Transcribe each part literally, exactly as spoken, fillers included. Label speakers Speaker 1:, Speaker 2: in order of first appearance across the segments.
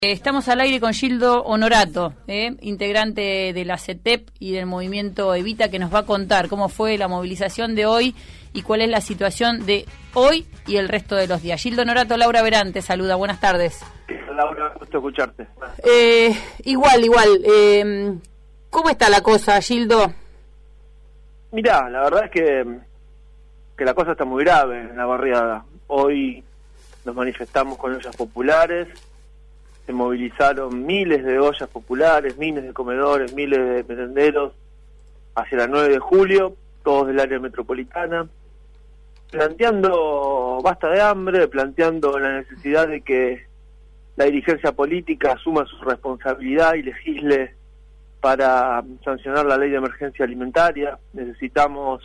Speaker 1: Estamos al aire con Gildo Honorato, eh, integrante de la C E T E P y del movimiento Evita, que nos va a contar cómo fue la movilización de hoy y cuál es la situación de hoy y el resto de los días. Gildo Honorato, Laura Verán te saluda, buenas tardes.
Speaker 2: Laura, gusto escucharte.
Speaker 1: Eh, igual, igual. Eh, ¿Cómo está la cosa, Gildo?
Speaker 2: Mirá, la verdad es que, que la cosa está muy grave en la barriada. Hoy nos manifestamos con ollas populares. Se movilizaron miles de ollas populares, miles de comedores, miles de merenderos hacia la nueve de julio, todos del área metropolitana, planteando basta de hambre, planteando la necesidad de que la dirigencia política asuma su responsabilidad y legisle para sancionar la ley de emergencia alimentaria. Necesitamos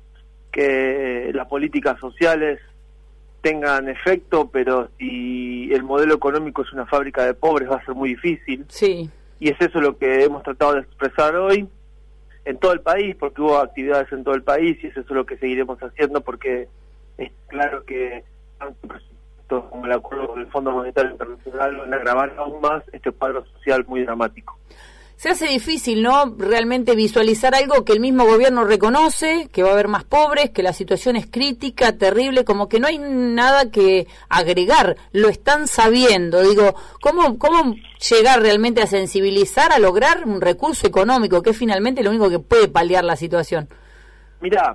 Speaker 2: que las políticas sociales tengan efecto, pero si el modelo económico es una fábrica de pobres va a ser muy difícil.
Speaker 1: Sí.
Speaker 2: Y es eso lo que hemos tratado de expresar hoy en todo el país, porque hubo actividades en todo el país y es eso lo que seguiremos haciendo, porque es claro que tanto el presupuesto como el acuerdo con el Fondo Monetario Internacional van a agravar aún más este cuadro social muy dramático.
Speaker 1: Se hace difícil, ¿no?, realmente visualizar algo que el mismo gobierno reconoce, que va a haber más pobres, que la situación es crítica, terrible, como que no hay nada que agregar, lo están sabiendo. Digo, ¿cómo, cómo llegar realmente a sensibilizar, a lograr un recurso económico, que es finalmente lo único que puede paliar la situación?
Speaker 2: Mirá,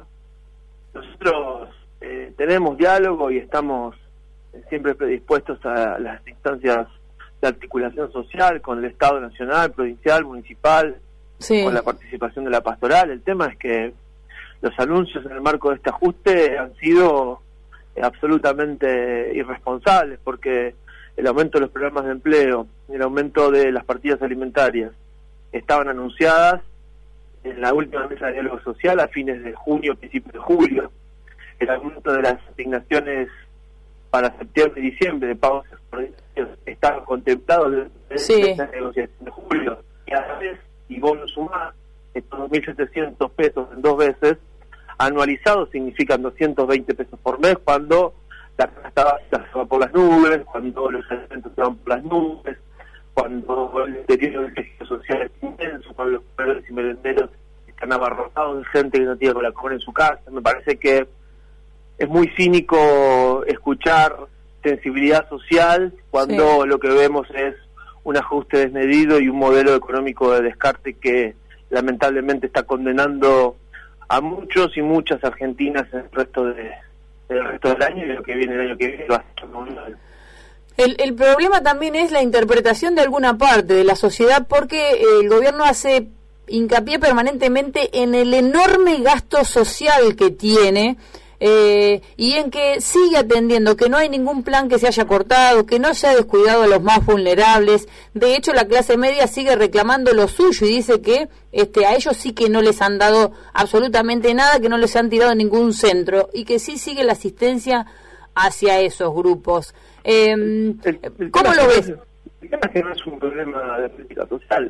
Speaker 2: nosotros eh, tenemos diálogo y estamos eh, siempre predispuestos a las instancias de articulación social con el Estado nacional, provincial, municipal, sí, con la participación de la pastoral. El tema es que los anuncios en el marco de este ajuste han sido eh, absolutamente irresponsables, porque el aumento de los programas de empleo y el aumento de las partidas alimentarias estaban anunciadas en la última mesa de diálogo social a fines de junio, principios de julio. El aumento de las asignaciones para septiembre y diciembre de pagos extraordinarios estaban contemplados desde
Speaker 1: sí.
Speaker 2: la negociación de julio, y a la vez, y vos lo sumás, estos dos mil setecientos pesos en dos veces, anualizados significan doscientos veinte pesos por mes, cuando la canasta básica se va por las nubes, cuando los alimentos se van por las nubes, cuando el deterioro del tejido social es inmenso, cuando los comedores y merenderos están abarrotados de gente que no tiene con la comer en su casa. Me parece que es muy cínico escuchar sensibilidad social cuando sí. lo que vemos es un ajuste desmedido y un modelo económico de descarte que lamentablemente está condenando a muchos y muchas argentinas en el resto de el resto del año, y lo que viene el año que viene va a ser muy mal.
Speaker 1: El, el problema también es la interpretación de alguna parte de la sociedad, porque el gobierno hace hincapié permanentemente en el enorme gasto social que tiene, Eh, y en que sigue atendiendo, que no hay ningún plan que se haya cortado, que no se ha descuidado a los más vulnerables. De hecho, la clase media sigue reclamando lo suyo y dice que este, a ellos sí que no les han dado absolutamente nada, que no les han tirado ningún centro, y que sí sigue la asistencia hacia esos grupos. Eh, el, el ¿Cómo lo ves?
Speaker 2: El tema es que no es un problema de política social.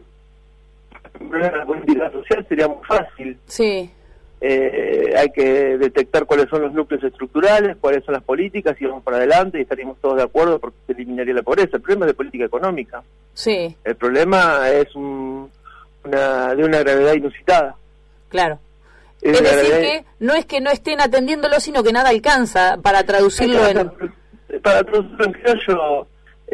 Speaker 2: Un problema de política social sería muy fácil.
Speaker 1: Sí.
Speaker 2: Eh, hay que detectar cuáles son los núcleos estructurales, cuáles son las políticas, y vamos para adelante y estaríamos todos de acuerdo porque se eliminaría la pobreza. El problema es de política económica.
Speaker 1: Sí.
Speaker 2: El problema es un, una, de una gravedad inusitada.
Speaker 1: Claro. Es, es decir gravedad... que no es que no estén atendiéndolo, sino que nada alcanza para traducirlo
Speaker 2: para,
Speaker 1: en...
Speaker 2: Para traducirlo en criollo,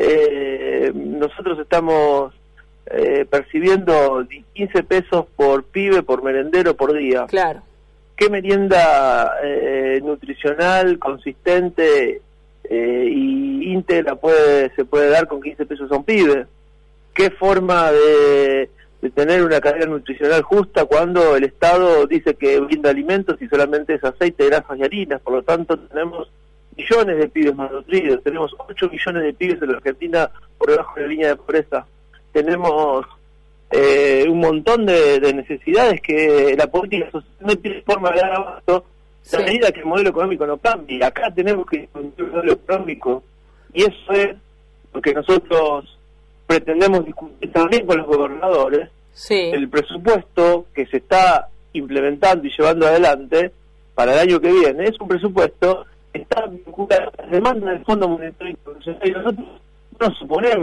Speaker 2: eh, nosotros estamos eh, percibiendo quince pesos por pibe, por merendero, por día.
Speaker 1: Claro.
Speaker 2: ¿Qué merienda eh, nutricional, consistente eh, y íntegra puede se puede dar con quince pesos a un pibe? ¿Qué forma de, de tener una cadena nutricional justa cuando el Estado dice que brinda alimentos y solamente es aceite, grasas y harinas? Por lo tanto, tenemos millones de pibes malnutridos, tenemos ocho millones de pibes en la Argentina por debajo de la línea de pobreza, tenemos Eh, un montón de, de necesidades que la política social no tiene forma de dar abasto, sí. a medida que el modelo económico no cambie. Acá tenemos que discutir el modelo económico, y eso es lo que nosotros pretendemos discutir también con los gobernadores.
Speaker 1: Sí.
Speaker 2: El presupuesto que se está implementando y llevando adelante para el año que viene es un presupuesto que está vinculado a la demanda del Fondo Monetario Internacional, y nosotros no suponemos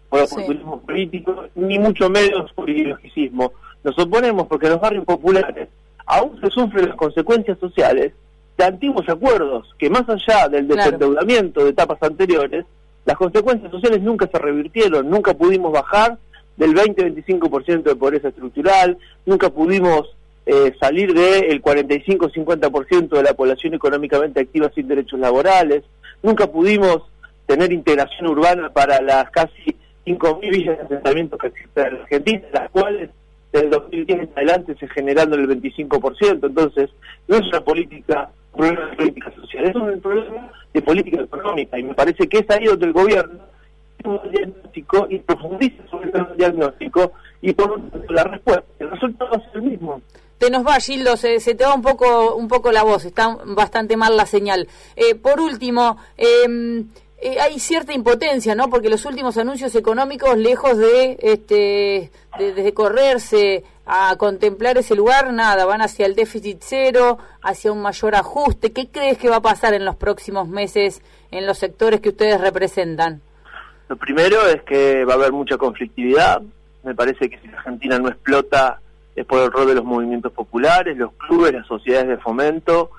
Speaker 2: por oportunismo sí. político, ni mucho menos por ideologicismo. Nos oponemos porque en los barrios populares aún se sufren las consecuencias sociales de antiguos acuerdos, que más allá del desendeudamiento claro. de etapas anteriores, las consecuencias sociales nunca se revirtieron, nunca pudimos bajar del veinte a veinticinco por ciento de pobreza estructural, nunca pudimos eh, salir del cuarenta y cinco a cincuenta por ciento de la población económicamente activa sin derechos laborales, nunca pudimos tener integración urbana para las casi cinco mil villas de asentamiento que existen en la Argentina, las cuales desde el dos mil diez en adelante se generaron el veinticinco por ciento. Entonces, no es una política, un problema de política social, es un problema de política económica, y me parece que es ahí donde el gobierno tiene un diagnóstico y profundiza sobre el diagnóstico, y por lo tanto la respuesta, el resultado va a ser el mismo.
Speaker 1: Te nos va, Gildo, se, se te va un poco un poco la voz, está bastante mal la señal. Eh, por último, eh, eh, hay cierta impotencia, ¿no? Porque los últimos anuncios económicos, lejos de este de, de correrse a contemplar ese lugar, nada, van hacia el déficit cero, hacia un mayor ajuste. ¿Qué crees que va a pasar en los próximos meses en los sectores que ustedes representan?
Speaker 2: Lo primero es que va a haber mucha conflictividad. Me parece que si la Argentina no explota es por el rol de los movimientos populares, los clubes, las sociedades de fomento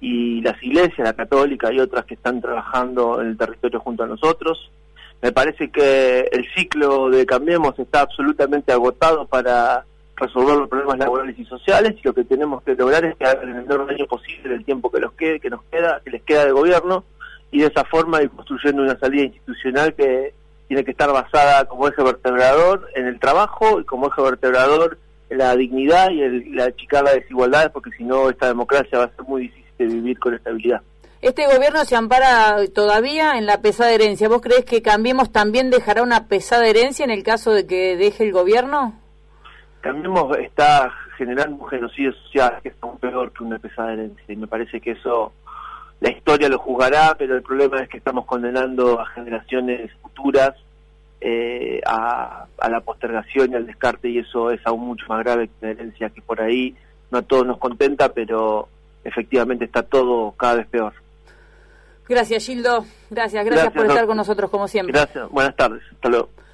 Speaker 2: y las iglesias, la católica y otras que están trabajando en el territorio junto a nosotros. Me parece que el ciclo de Cambiemos está absolutamente agotado para resolver los problemas laborales y sociales, y lo que tenemos que lograr es que hagan en el menor daño posible el tiempo que, los quede, que nos queda, que les queda de gobierno, y de esa forma ir construyendo una salida institucional que tiene que estar basada como eje vertebrador en el trabajo y como eje vertebrador en la dignidad y el, la achicar las desigualdades, porque si no esta democracia va a ser muy difícil de vivir con estabilidad.
Speaker 1: Este gobierno se ampara todavía en la pesada herencia. ¿Vos creés que Cambiemos también dejará una pesada herencia en el caso de que deje el gobierno?
Speaker 2: Cambiemos está generando un genocidio social que es aún peor que una pesada herencia, y me parece que eso la historia lo juzgará, pero el problema es que estamos condenando a generaciones futuras eh, a, a la postergación y al descarte, y eso es aún mucho más grave que una herencia que por ahí no a todos nos contenta, pero efectivamente está todo cada vez peor.
Speaker 1: Gracias, Gildo. Gracias, gracias, gracias por estar con nosotros como siempre.
Speaker 2: Gracias, buenas tardes, hasta luego.